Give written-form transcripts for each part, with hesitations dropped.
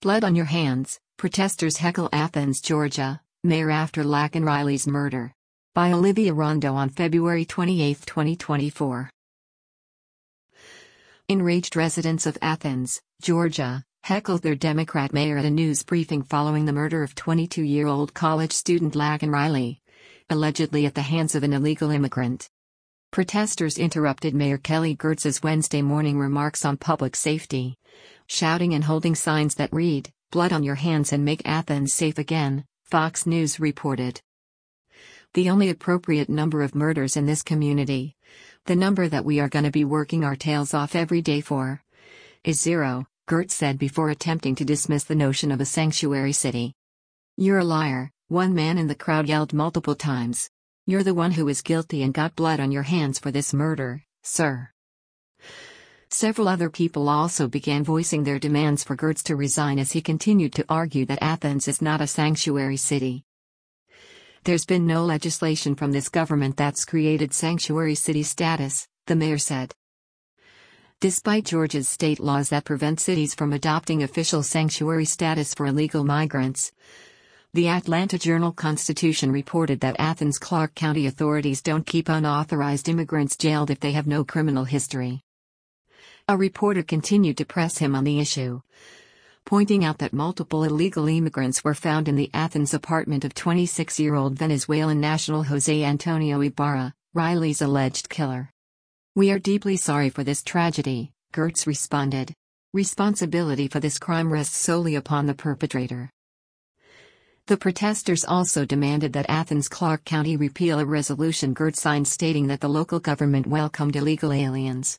Blood on your hands, protesters heckle Athens, Georgia, mayor after Laken Riley's murder. By Olivia Rondo on February 28, 2024. Enraged residents of Athens, Georgia, heckled their Democrat mayor at a news briefing following the murder of 22-year-old college student Laken Riley, allegedly at the hands of an illegal immigrant. Protesters interrupted Mayor Kelly Girtz's Wednesday morning remarks on public safety, shouting and holding signs that read, "Blood on your hands and make Athens safe again," Fox News reported. "The only appropriate number of murders in this community, the number that we are gonna be working our tails off every day for, is 0, Girtz said before attempting to dismiss the notion of a sanctuary city. "You're a liar," one man in the crowd yelled multiple times. "You're the one who is guilty and got blood on your hands for this murder, sir." Several other people also began voicing their demands for Girtz to resign as he continued to argue that Athens is not a sanctuary city. "There's been no legislation from this government that's created sanctuary city status," the mayor said. Despite Georgia's state laws that prevent cities from adopting official sanctuary status for illegal migrants, the Atlanta Journal-Constitution reported that Athens Clarke County authorities don't keep unauthorized immigrants jailed if they have no criminal history. A reporter continued to press him on the issue, pointing out that multiple illegal immigrants were found in the Athens apartment of 26-year-old Venezuelan national Jose Antonio Ibarra, Riley's alleged killer. "We are deeply sorry for this tragedy," Girtz responded. "Responsibility for this crime rests solely upon the perpetrator." The protesters also demanded that Athens Clarke County repeal a resolution Girtz signed stating that the local government welcomed illegal aliens.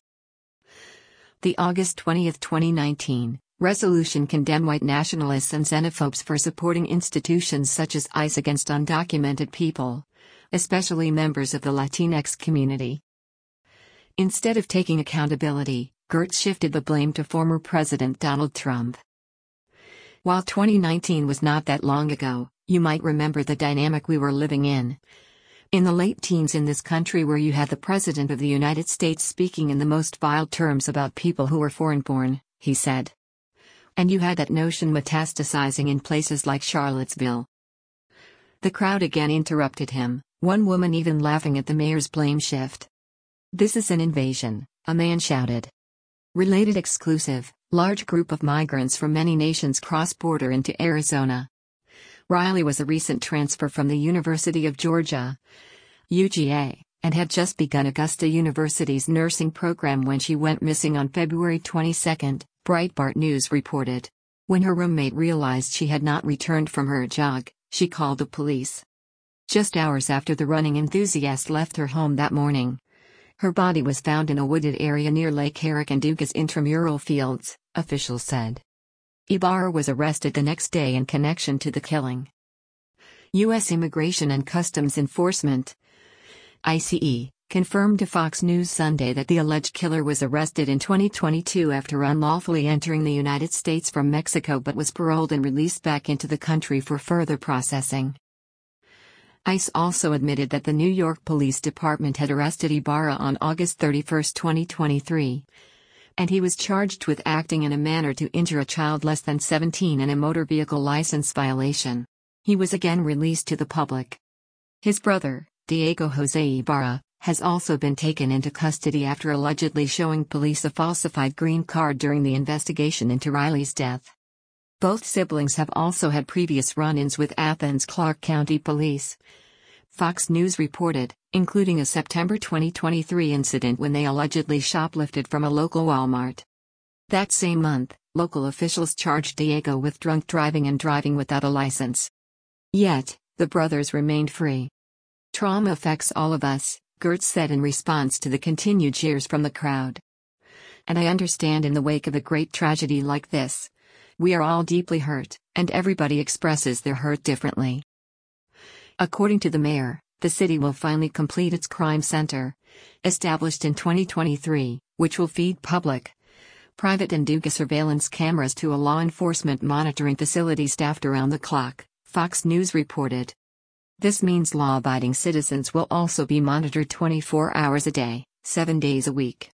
The August 20, 2019, resolution condemned white nationalists and xenophobes for supporting institutions such as ICE against undocumented people, especially members of the Latinx community. Instead of taking accountability, Girtz shifted the blame to former President Donald Trump. "While 2019 was not that long ago, you might remember the dynamic we were living in the late teens in this country where you had the President of the United States speaking in the most vile terms about people who were foreign-born," he said. "And you had that notion metastasizing in places like Charlottesville." The crowd again interrupted him, one woman even laughing at the mayor's blame shift. "This is an invasion," a man shouted. Related exclusive, large group of migrants from many nations cross border into Arizona. Riley was a recent transfer from the University of Georgia, UGA, and had just begun Augusta University's nursing program when she went missing on February 22, Breitbart News reported. When her roommate realized she had not returned from her jog, she called the police. Just hours after the running enthusiast left her home that morning, her body was found in a wooded area near Lake Herrick and Dugas intramural fields, officials said. Ibarra was arrested the next day in connection to the killing. U.S. Immigration and Customs Enforcement, ICE, confirmed to Fox News Sunday that the alleged killer was arrested in 2022 after unlawfully entering the United States from Mexico but was paroled and released back into the country for further processing. ICE also admitted that the New York Police Department had arrested Ibarra on August 31, 2023. And he was charged with acting in a manner to injure a child less than 17 and a motor vehicle license violation. He was again released to the public. His brother, Diego Jose Ibarra, has also been taken into custody after allegedly showing police a falsified green card during the investigation into Riley's death. Both siblings have also had previous run-ins with Athens Clarke County Police, Fox News reported, including a September 2023 incident when they allegedly shoplifted from a local Walmart. That same month, local officials charged Diego with drunk driving and driving without a license. Yet, the brothers remained free. "Trauma affects all of us," Girtz said in response to the continued cheers from the crowd. "And I understand in the wake of a great tragedy like this, we are all deeply hurt, and everybody expresses their hurt differently." According to the mayor, the city will finally complete its crime center, established in 2023, which will feed public, private and Duga surveillance cameras to a law enforcement monitoring facility staffed around the clock, Fox News reported. This means law-abiding citizens will also be monitored 24 hours a day, 7 days a week.